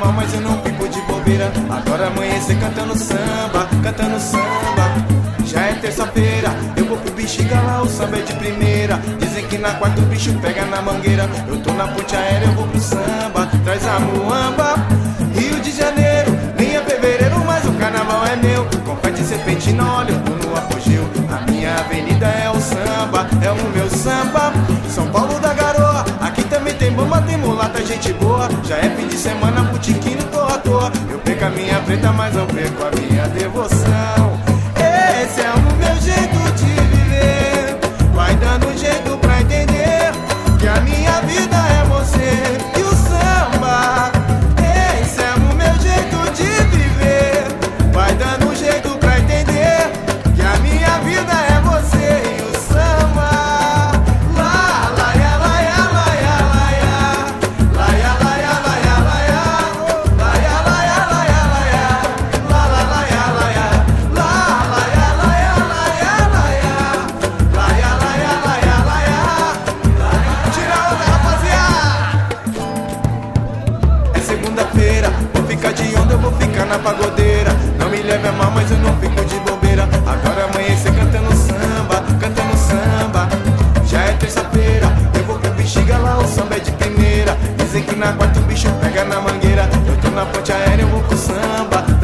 mal, mas eu não fico de bobeira. Adoro amanhecer cantando samba, cantando samba. Já é terça-feira, eu vou pro Bexiga lá, o samba é de primeira. Dizem que na quarta o bicho pega na mangueira. Eu tô na ponte aérea, eu vou pro samba, traz a muamba. Rio de Janeiro, nem é fevereiro, mas o carnaval é meu. Confete serpentina, olha, eu tô no apogeu. A minha avenida é o samba, é o meu samba. São Paulo da Garoa, aqui também tem bomba, tem mulata, gente boa. Já é fim de semana, botiquinho, tô à toa. Eu perco a minha preta, mas eu perco a minha devoção. Esse é o meu jeito de viver. Vai dando jeito pra entender que a minha vida é você e o samba. Esse é o meu jeito de viver. Vai dando jeito pra entender que a minha vida é você e o samba. Lá, lá, ya, lá, ya, lá, ya, lá, ya. Lá, ya, lá, ya, lá, ya, lá, ya. Lá, ya, lá, ya, lá, ya, lá, ya. Lá, lá, lá, ya, lá, ya. Lá, lá, ya, lá, ya, lá, ya, lá, ya. Lá, ya, lá, ya, lá, ya, lá, ya. Tira a onda, rapaziada. É segunda-feira, vou ficar de onda, eu vou ficar na pagodeira. Não me leve a mal, mas eu não fico de bobeira. Agora amanhecer cantando samba, cantando samba. Já é terça-feira, eu vou pro Bexiga lá, o samba é de primeira. Dizem que na quarta o bicho pega na mangueira. Eu tô na ponte aérea, eu vou pro samba,